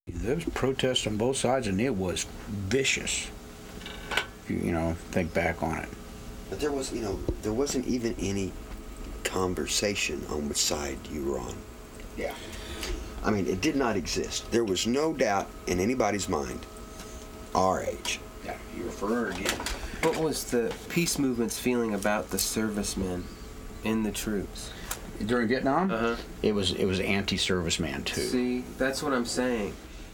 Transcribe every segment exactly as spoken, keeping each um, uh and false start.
There was protests on both sides, and it was vicious. If you, you know, think back on it. But there was, you know, there wasn't even any conversation on which side you were on. Yeah. I mean, it did not exist. There was no doubt in anybody's mind, our age. Yeah, you refer again. What was the peace movement's feeling about the servicemen in the troops? During Vietnam, Uh-huh. it was it was anti-serviceman too. See, that's what I'm saying.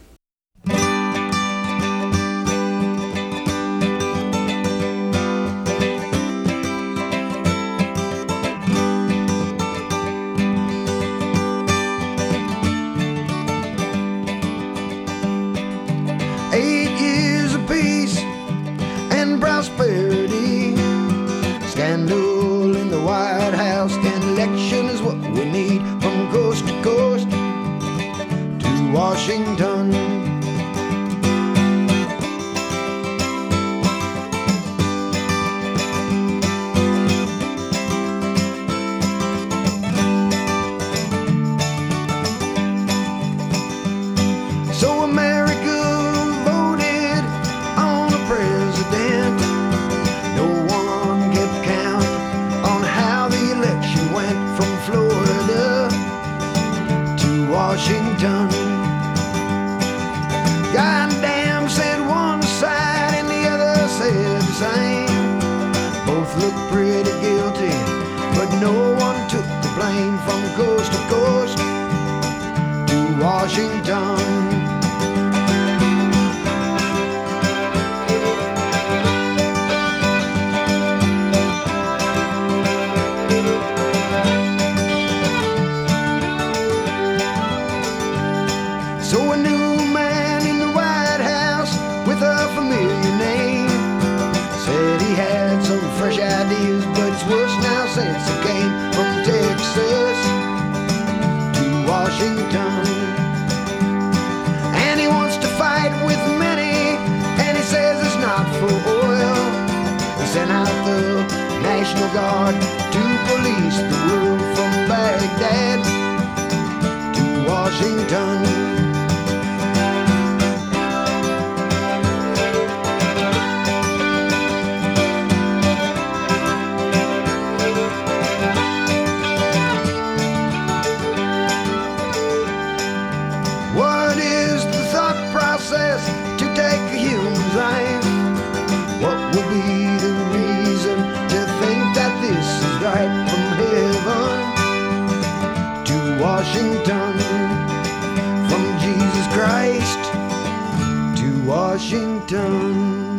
Eight years of peace and prosperity. Scandal in the White House. An election is what we need from coast to coast to Washington. So America voted on a president. No one kept count on how the election went from Florida to Washington. Goddamn, said one side and the other said the same. Both looked pretty guilty, but no one took the blame from coast to coast to Washington. So a new man in the White House with a familiar name said he had some fresh ideas, but it's worse now since he came from Texas to Washington. And he wants to fight with many, and he says it's not for oil. He sent out the National Guard to police the world from Baghdad to Washington. What is the thought process to take a human's life? What would be the reason to think that this is right from heaven to Washington? From Jesus Christ to Washington.